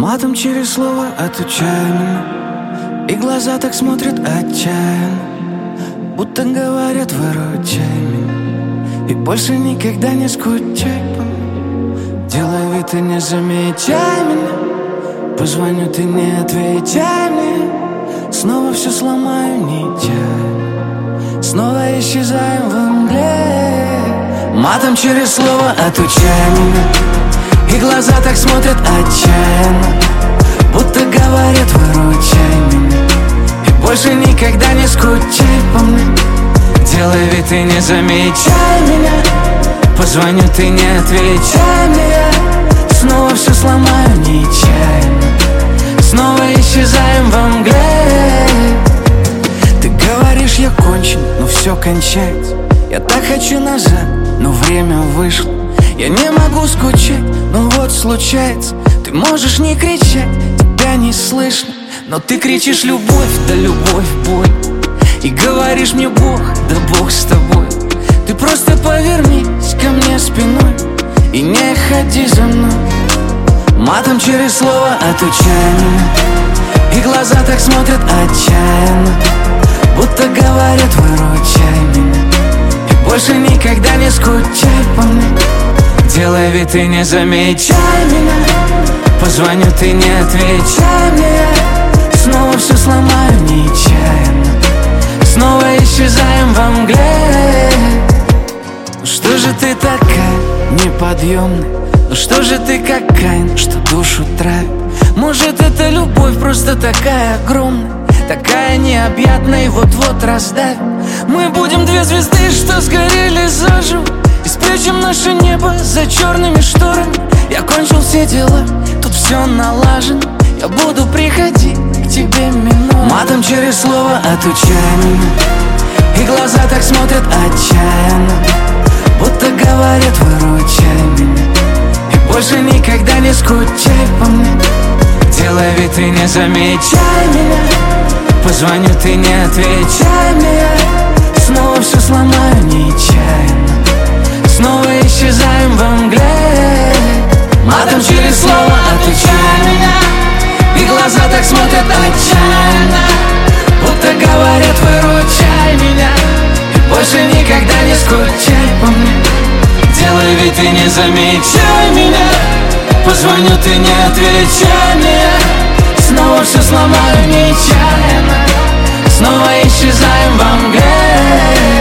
Матом через слово отучай меня, и глаза так смотрят отчаянно, будто говорят: выручай меня, и больше никогда не скучай по мне. Делай вид и не замечай меня, позвоню, ты не отвечай мне. Снова все сломаю нечаянно, снова исчезаем во мгле. Матом через слово отучай меня, и глаза так смотрят отчаянно, будто говорят: выручай меня, и больше никогда не скучай по мне. Делай вид и не замечай меня, позвоню, ты не отвечай мне. Снова все сломаю нечаянно, снова исчезаем во мгле. Ты говоришь, я кончен, но все кончается. Я так хочу назад, но время вышло. Я не могу скучать, но вот случается. Ты можешь не кричать, тебя не слышно, но ты кричишь: любовь, да любовь боль. И говоришь мне: Бог, да Бог с тобой. Ты просто повернись ко мне спиной и не ходи за мной. Матом через слово отучай меня, и глаза так смотрят отчаянно, будто говорят: выручай меня, и больше никогда не скучай по мне. Делай вид и не замечай меня, позвоню, ты не отвечай мне. Снова все сломаю нечаянно, снова исчезаем во мгле. Ну что же ты такая неподъемная? Ну что же ты как Каин, что душу травит? Может, это любовь просто такая огромная, такая необъятная и вот-вот раздавит. Мы будем две звезды, что сгорели заживо, и спрячем наше небо за черными шторами. Я кончил все дела, тут все налажено. Я буду приходить к тебе минутой. Матом через слово отучай меня, и глаза так смотрят отчаянно, будто говорят: выручай меня, и больше никогда не скучай по мне. Делай вид и не замечай меня, позвоню, ты не отвечай мне. Снова все сломаю нечаянно, снова исчезаем во мгле. Матом через слово отучай меня, и глаза так смотрят отчаянно, будто говорят: выручай меня, и больше никогда не скучай по мне. Делай вид и не замечай меня, позвоню, ты не отвечай мне. Снова все сломаю нечаянно, снова исчезаем во мгле.